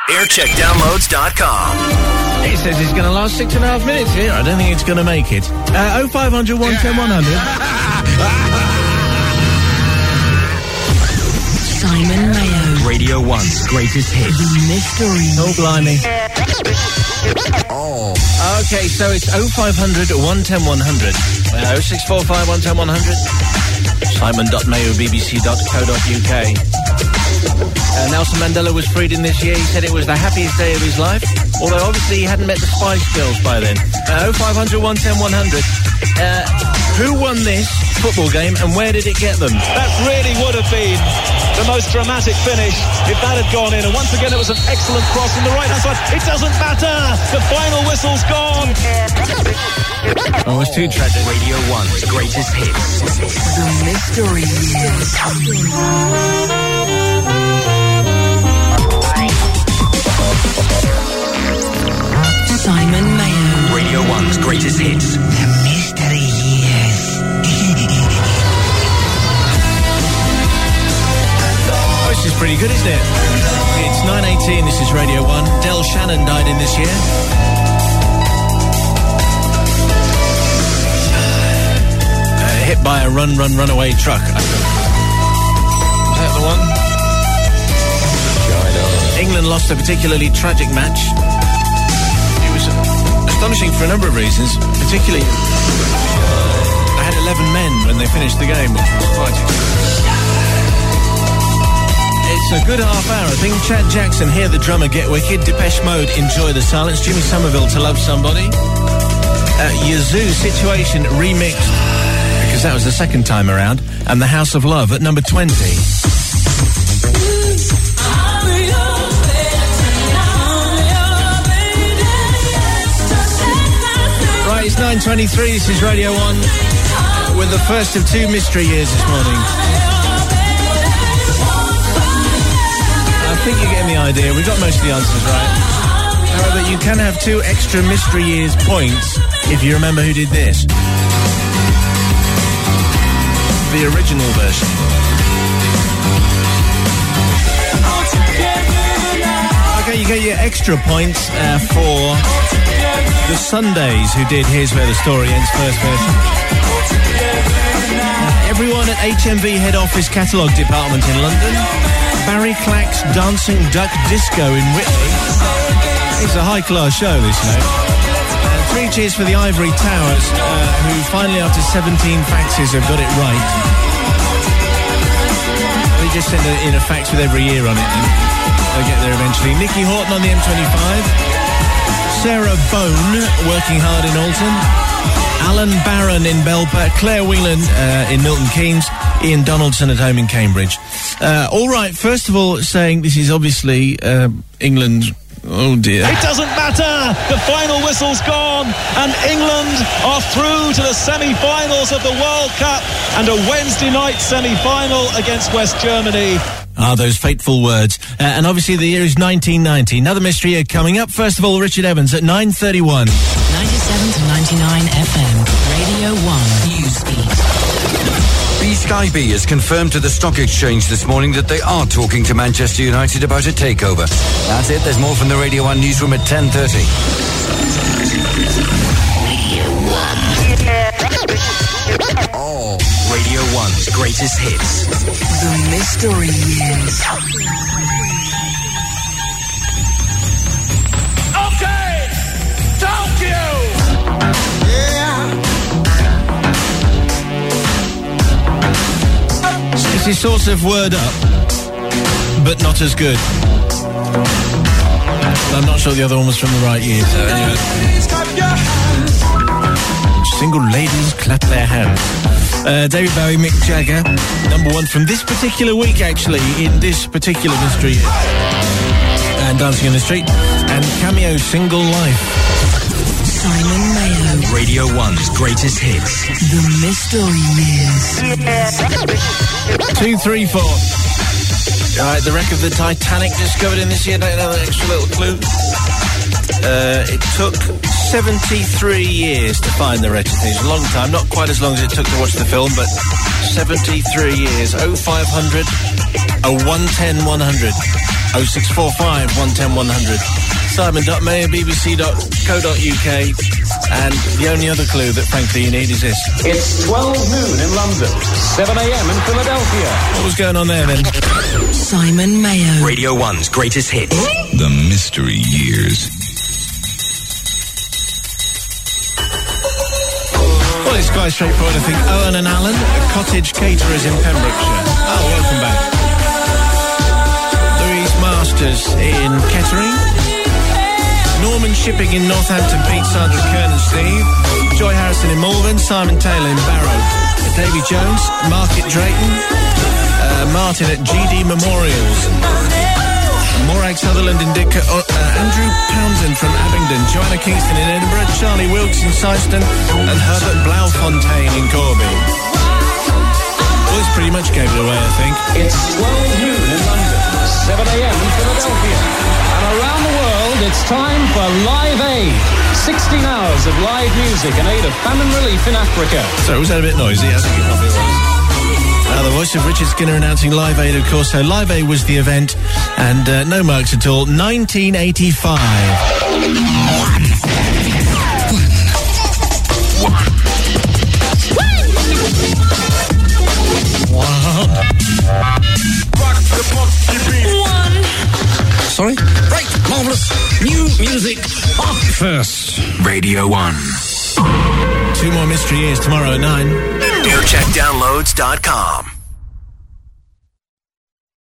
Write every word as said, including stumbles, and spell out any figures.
aircheck downloads dot com. It says it's going to last six and a half minutes here. I don't think it's going to make it. Uh, oh five hundred, one ten, one hundred. Simon Mayo. Radio one's greatest hits. The mystery. Oh, blimey. Oh. Okay, so it's oh five hundred, one ten, one hundred. Uh, oh six four five, one ten, one hundred. simon dot mayo b b c dot co dot u k. Uh, Nelson Mandela was freed in this year. He said it was the happiest day of his life, although obviously he hadn't met the Spice Girls by then. Uh, oh five hundred, one ten, one hundred. Uh, who won this football game and where did it get them? That really would have been the most dramatic finish if that had gone in. And once again, it was an excellent cross from the right-hand side. It doesn't matter. The final whistle's gone. Oh, it's too tragic. Radio one's greatest hits. The mystery is... Simon Mayo. Radio one's greatest hits. The mystery is... Oh, this is pretty good, isn't it? It's nine eighteen, this is Radio one. Del Shannon died in this year. Uh, hit by a run, run, runaway truck. Is that the one? England lost a particularly tragic match. It was astonishing for a number of reasons, particularly they had eleven men when they finished the game, which was quite It's a good half hour. I think Chad Jackson, Hear the Drummer Get Wicked, Depeche Mode, Enjoy the Silence, Jimmy Somerville, To Love Somebody, uh, Yazoo, Situation remixed, because that was the second time around, and The House of Love at number twenty. Right, it's nine twenty-three, this is Radio one, with the first of two mystery years this morning. I think you're getting the idea. We've got most of the answers right. However, you can have two extra mystery years points if you remember who did this. The original version. Okay, you get your extra points uh, for the Sundays who did Here's Where the Story Ends, first version. Uh, everyone at H M V head office catalogue department in London. Barry Clack's Dancing Duck Disco in Whitley. It's a high-class show, this, you know. Uh, three cheers for the Ivory Towers, uh, who finally, after seventeen faxes, have got it right. They just send a, in a fax with every year on it, and they'll get there eventually. Nicky Horton on the M twenty-five. Sarah Bone, working hard in Alton. Alan Barron in Belper. Claire Whelan uh, in Milton Keynes. Ian Donaldson at home in Cambridge. Uh, all right, first of all, saying this is obviously uh, England. Oh, dear. It doesn't matter. The final whistle's gone, and England are through to the semi-finals of the World Cup and a Wednesday night semi-final against West Germany. Ah, those fateful words. Uh, and obviously the year is nineteen ninety. Another mystery year coming up. First of all, Richard Evans at nine thirty-one. ninety-seven to ninety-nine F M. Radio one. Newsbeat. B Sky B has confirmed to the Stock Exchange this morning that they are talking to Manchester United about a takeover. That's it. There's more from the Radio one newsroom at ten thirty. Radio one. Oh. Radio one's greatest hits. The mystery is... Okay! Tokyo! This is sort of word up, but not as good. I'm not sure the other one was from the right year, so anyway. Single ladies clap their hands. Uh, David Bowie, Mick Jagger, number one from this particular week, actually, in this particular mystery. And Dancing in the Street, and Cameo, Single Life. Simon Mayo. Radio one's greatest hits. The mystery is... Two, three, four. All right, the wreck of the Titanic discovered in this year. Don't know an extra little clue. Uh, it took seventy-three years to find the wretched things. A long time, not quite as long as it took to watch the film, but seventy-three years. oh five hundred, a one ten, one hundred. oh six four five, one one oh, one hundred. simon dot mayo b b c dot co dot u k. And the only other clue that, frankly, you need is this. It's twelve noon in London, seven a.m. in Philadelphia. What was going on there, then? Simon Mayo. Radio one's greatest hits. The Mystery Years. Well, it's quite straightforward, I think. Owen and Alan, cottage caterers in Pembrokeshire. Oh, welcome back. Louise Masters in Kettering. Norman Shipping in Northampton, Pete Sandra, Kern and Steve. Joy Harrison in Malvern, Simon Taylor in Barrow. Davy Jones, Mark at Drayton. Uh, Martin at G D Memorials. Morag Sutherland in Dicker, uh, Andrew Townsend from Abingdon, Joanna Kingston in Edinburgh, Charlie Wilkes in Syston, and Herbert Blaufontein in Corby. Well, this pretty much gave it away, I think. It's twelve noon in London, seven a.m. in Philadelphia. And around the world, it's time for Live Aid. sixteen hours of live music in aid of famine relief in Africa. Sorry, was that a bit noisy? I think it probably was. Uh, the voice of Richard Skinner announcing Live Aid, of course. So Live Aid was the event, and uh, no marks at all. nineteen eighty-five. One. One. One. Sorry? Right, marvellous. New music up first. Radio one. Two more mystery years tomorrow at nine. new check downloads dot com.